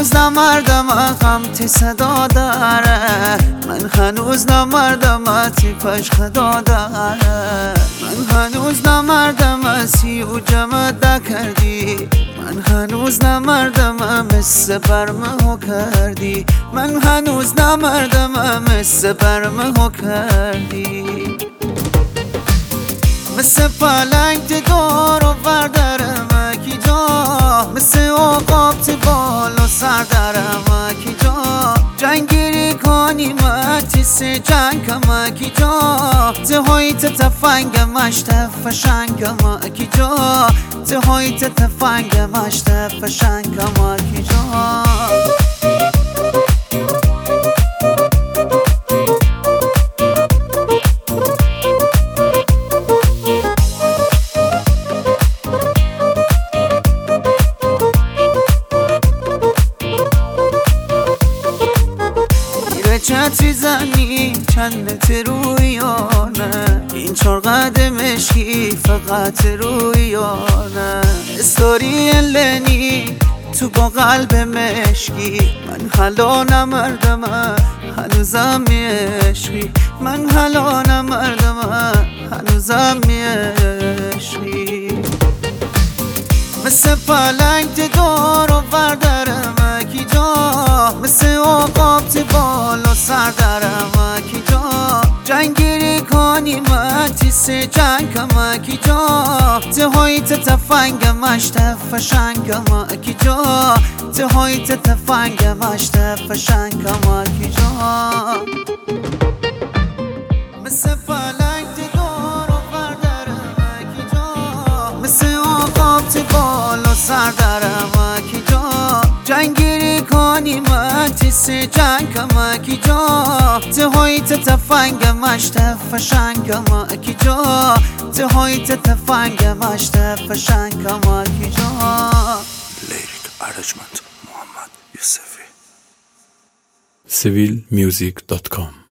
هنوز نمردم غم صدا داره، من هنوز نمردم تیپش خدا داره، من هنوز نمردم سیو جمع کردی، من هنوز نمردم مثل برمه کردی، من هنوز نمردم مثل برمه کردی، مثل پلنگ دور و بردرم کی جا، مثل عقاب بال و سر درم کی جا، جنگیری کنی متیس جنگم کی جا، تهایت تفنگ مشتف شنگم کی جا، تهایت تفنگ مشتف شنگم کی جا. چتری زنی چندت رویانه، این 4 قدم مشکی فقط رویانه، استوری لنی تو با قلب مشکی، من حالا نمردم هنوزم عشقی، من حالا نمردم هنوزم عشقی، مثل پلنگ دور و بردرم کی جا، مثل عقاب بال و سر درم کی جا، جنگیری کنی متیس جنگم کی جا، تهایت تفنگ مشتف شنگم کی جا، تهایت تفنگ مشتف شنگم کی جا، مثل پلنگ دور و بردرم کی جا، مثل عقاب بال و سر درم کی جا، جنگیری کنی متیس جنگم کی جا، تهایت تفنگ مشتف شنگم کی جا، تهایت تفنگ مشتف شنگم کی جا. لیریک ارجمند محمد یوسفی. civilmusic.com